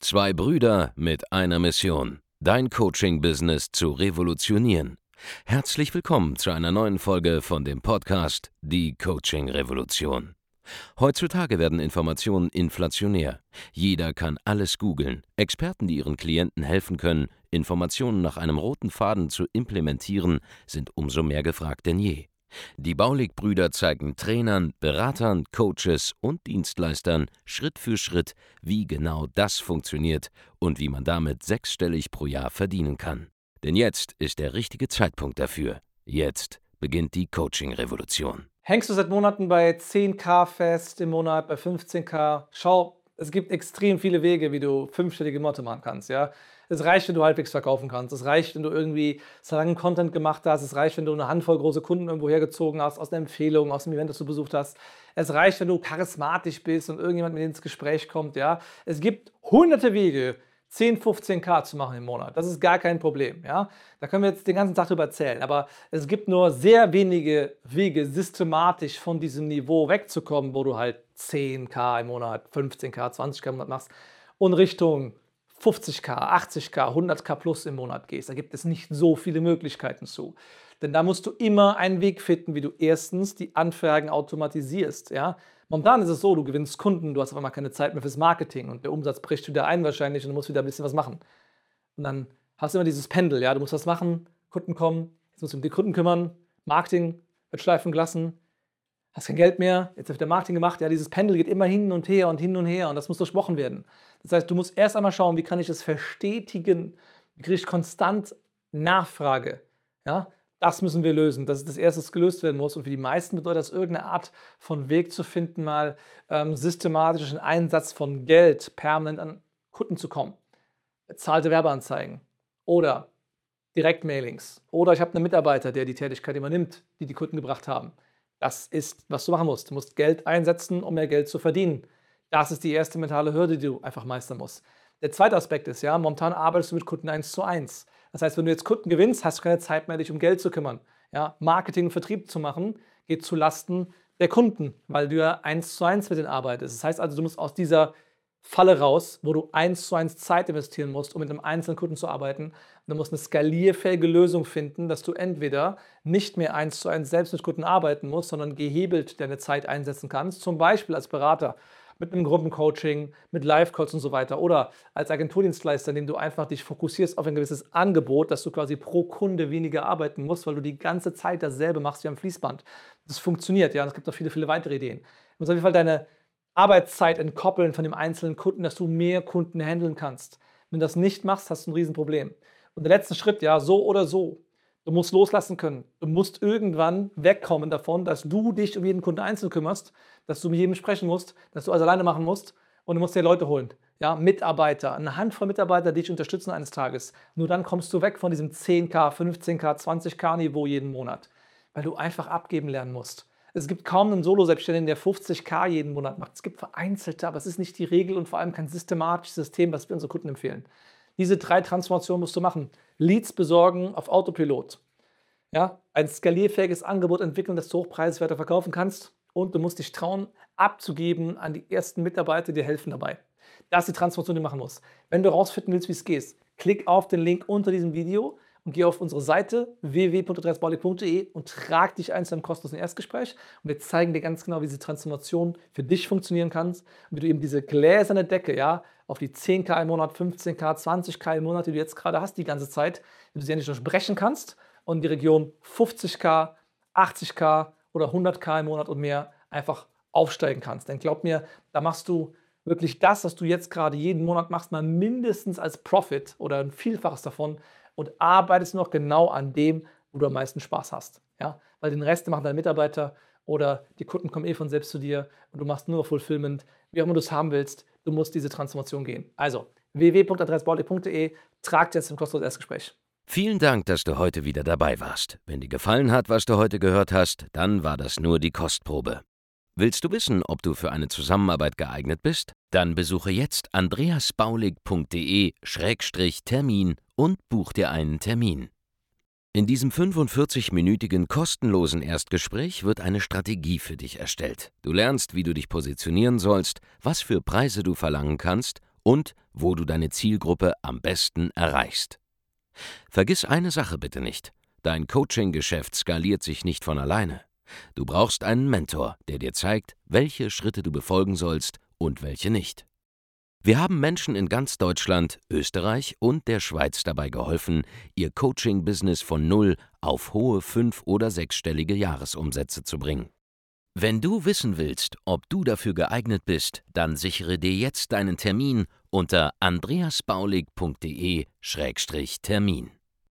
Zwei Brüder mit einer Mission, dein Coaching-Business zu revolutionieren. Herzlich willkommen zu einer neuen Folge von dem Podcast Die Coaching-Revolution. Heutzutage werden Informationen inflationär. Jeder kann alles googeln. Experten, die ihren Klienten helfen können, Informationen nach einem roten Faden zu implementieren, sind umso mehr gefragt denn je. Die Baulig-Brüder zeigen Trainern, Beratern, Coaches und Dienstleistern Schritt für Schritt, wie genau das funktioniert und wie man damit sechsstellig pro Jahr verdienen kann. Denn jetzt ist der richtige Zeitpunkt dafür. Jetzt beginnt die Coaching-Revolution. Hängst du seit Monaten bei 10.000 fest im Monat, bei 15.000? Schau, es gibt extrem viele Wege, wie du fünfstellige Monate machen kannst. Ja? Es reicht, wenn du halbwegs verkaufen kannst. Es reicht, wenn du irgendwie so lange Content gemacht hast. Es reicht, wenn du eine Handvoll große Kunden irgendwo hergezogen hast, aus einer Empfehlung, aus einem Event, das du besucht hast. Es reicht, wenn du charismatisch bist und irgendjemand mit dir ins Gespräch kommt. Ja? Es gibt hunderte Wege, 10.000, 15.000 zu machen im Monat. Das ist gar kein Problem. Ja? Da können wir jetzt den ganzen Tag drüber erzählen. Aber es gibt nur sehr wenige Wege, systematisch von diesem Niveau wegzukommen, wo du halt 10.000 im Monat, 15.000, 20.000 im Monat machst und Richtung 50.000, 80.000, 100.000 plus im Monat gehst. Da gibt es nicht so viele Möglichkeiten zu. Denn da musst du immer einen Weg finden, wie du erstens die Anfragen automatisierst. Ja? Momentan ist es so, du gewinnst Kunden, du hast auf einmal keine Zeit mehr fürs Marketing und der Umsatz bricht wieder ein wahrscheinlich und du musst wieder ein bisschen was machen. Und dann hast du immer dieses Pendel, ja? Du musst was machen, Kunden kommen, jetzt musst du dich um die Kunden kümmern, Marketing wird schleifen gelassen, hast kein Geld mehr, jetzt wird der Marketing gemacht, ja, dieses Pendel geht immer hin und her und das muss durchbrochen werden. Das heißt, du musst erst einmal schauen, wie kann ich es verstetigen, wie kriege ich konstant Nachfrage, ja? Das müssen wir lösen. Das ist das Erste, was gelöst werden muss. Und für die meisten bedeutet das, irgendeine Art von Weg zu finden, mal systematischen Einsatz von Geld permanent an Kunden zu kommen. Bezahlte Werbeanzeigen oder Direktmailings. Oder ich habe einen Mitarbeiter, der die Tätigkeit übernimmt, die die Kunden gebracht haben. Das ist, was du machen musst. Du musst Geld einsetzen, um mehr Geld zu verdienen. Das ist die erste mentale Hürde, die du einfach meistern musst. Der zweite Aspekt ist, ja, momentan arbeitest du mit Kunden 1:1. Das heißt, wenn du jetzt Kunden gewinnst, hast du keine Zeit mehr, dich um Geld zu kümmern. Ja, Marketing und Vertrieb zu machen, geht zu Lasten der Kunden, weil du ja 1:1 mit denen arbeitest. Das heißt also, du musst aus dieser Falle raus, wo du 1:1 Zeit investieren musst, um mit einem einzelnen Kunden zu arbeiten. Und du musst eine skalierfähige Lösung finden, dass du entweder nicht mehr 1:1 selbst mit Kunden arbeiten musst, sondern gehebelt deine Zeit einsetzen kannst, zum Beispiel als Berater, mit einem Gruppencoaching, mit Live-Calls und so weiter oder als Agenturdienstleister, indem du einfach dich fokussierst auf ein gewisses Angebot, dass du quasi pro Kunde weniger arbeiten musst, weil du die ganze Zeit dasselbe machst wie am Fließband. Das funktioniert, ja, und es gibt noch viele, viele weitere Ideen. Du musst auf jeden Fall deine Arbeitszeit entkoppeln von dem einzelnen Kunden, dass du mehr Kunden handeln kannst. Wenn du das nicht machst, hast du ein Riesenproblem. Und der letzte Schritt, ja, so oder so, du musst loslassen können. Du musst irgendwann wegkommen davon, dass du dich um jeden Kunden einzeln kümmerst, dass du mit jedem sprechen musst, dass du alles alleine machen musst und du musst dir Leute holen. Ja, Mitarbeiter, eine Handvoll Mitarbeiter, die dich unterstützen eines Tages. Nur dann kommst du weg von diesem 10.000, 15.000, 20.000 Niveau jeden Monat, weil du einfach abgeben lernen musst. Es gibt kaum einen Solo-Selbstständigen, der 50.000 jeden Monat macht. Es gibt vereinzelte, aber es ist nicht die Regel und vor allem kein systematisches System, was wir unseren Kunden empfehlen. Diese 3 Transformationen musst du machen. Leads besorgen auf Autopilot. Ja, ein skalierfähiges Angebot entwickeln, das du hochpreiswerter verkaufen kannst. Und du musst dich trauen, abzugeben an die ersten Mitarbeiter, die dir helfen dabei. Das ist die Transformation, die du machen musst. Wenn du herausfinden willst, wie es geht, klick auf den Link unter diesem Video und geh auf unsere Seite www.andreasbaulig.de und trag dich ein zu einem kostenlosen Erstgespräch. Und wir zeigen dir ganz genau, wie diese Transformation für dich funktionieren kann und wie du eben diese gläserne Decke, ja, auf die 10.000 im Monat, 15.000, 20.000 im Monat, die du jetzt gerade hast, die ganze Zeit, wie du sie endlich durchbrechen kannst und die Region 50.000, 80.000 oder 100.000 im Monat und mehr einfach aufsteigen kannst. Denn glaub mir, da machst du wirklich das, was du jetzt gerade jeden Monat machst, mal mindestens als Profit oder ein Vielfaches davon und arbeitest noch genau an dem, wo du am meisten Spaß hast. Ja? Weil den Rest machen deine Mitarbeiter oder die Kunden kommen von selbst zu dir und du machst nur noch Fulfillment, wie auch immer du es haben willst. Du musst diese Transformation gehen. Also www.andreasbaulig.de, trag dir jetzt ein kostenloses Erstgespräch. Vielen Dank, dass du heute wieder dabei warst. Wenn dir gefallen hat, was du heute gehört hast, dann war das nur die Kostprobe. Willst du wissen, ob du für eine Zusammenarbeit geeignet bist? Dann besuche jetzt andreasbaulig.de/Termin und buch dir einen Termin. In diesem 45-minütigen kostenlosen Erstgespräch wird eine Strategie für dich erstellt. Du lernst, wie du dich positionieren sollst, was für Preise du verlangen kannst und wo du deine Zielgruppe am besten erreichst. Vergiss eine Sache bitte nicht: Dein Coaching-Geschäft skaliert sich nicht von alleine. Du brauchst einen Mentor, der dir zeigt, welche Schritte du befolgen sollst und welche nicht. Wir haben Menschen in ganz Deutschland, Österreich und der Schweiz dabei geholfen, ihr Coaching-Business von null auf hohe 5- oder 6-stellige Jahresumsätze zu bringen. Wenn du wissen willst, ob du dafür geeignet bist, dann sichere dir jetzt deinen Termin unter andreasbaulig.de/Termin.